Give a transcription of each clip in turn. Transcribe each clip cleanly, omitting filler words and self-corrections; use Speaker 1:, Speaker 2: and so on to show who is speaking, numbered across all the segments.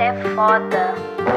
Speaker 1: é foda.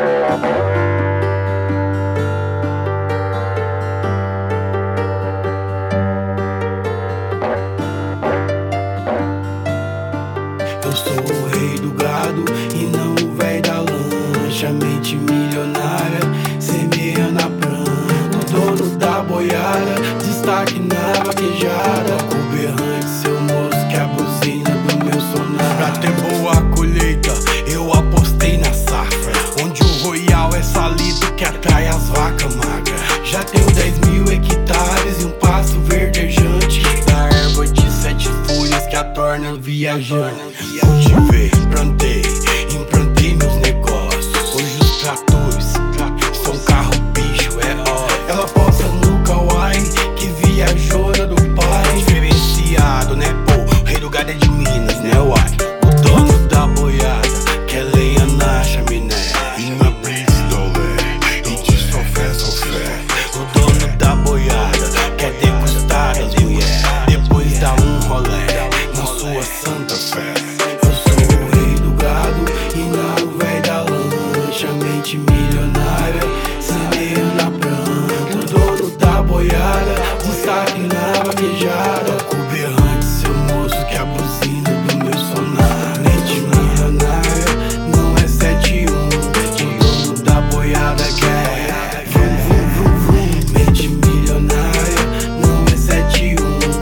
Speaker 2: Eu sou o rei do gado e não o véi da lancha. Mente milionária, semeando a planta. O dono da boiada, destaque na vaquejada. O berrante, seu moço, que é a buzina do meu sonar. Pra ter boa colheita, eu apostei na safra, onde o royal é salido que atrai as vacas magras. Já tenho 10.000 hectares e um pasto verdejante da erva de 7 folhas que a torna viajante. Cultivei, plantei, implantei meus negócios. Hoje os tratores são carro bicho, é ó. Ela posta no kawaii que viajou do pai. Diferenciado, né pô, o rei do gado é de Minas, né uai. O dono da boiada quer lenha na chaminé e na blitz dolé, e de sofé, sofé. O dono da boiada quer degustar as mulheres, depois dá um rolé na sua santa fé. Eu sou o rei do gado e não o véi da lancha. Mente milionária, semeio na planta. O dono da boiada, destaque na vaquejada. O berrante, seu moço, que é a buzina do meu sonar. Mente milionária, não é 7-1. O dono da boiada quer vum, vum, vum, vum. Mente milionária, não é 7-1.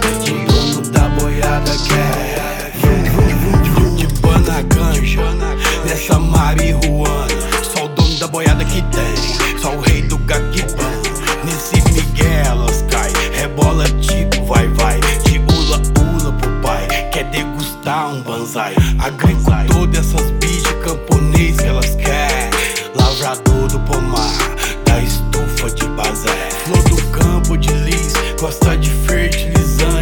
Speaker 2: O dono da boiada quer vum, vum, vum, vum. De bana ganja, nessa marihuana. Só o dono da boiada que tem, só o rei do gaguibã. Nesse Miguel elas cai, rebola tipo vai-vai. De ula-ula pro pai, quer degustar um banzai. Agricultor dessas bichas, camponês que elas quer. Lavrador do pomar, da estufa de bazé. Flor do campo de lis, gosta de fertilizante.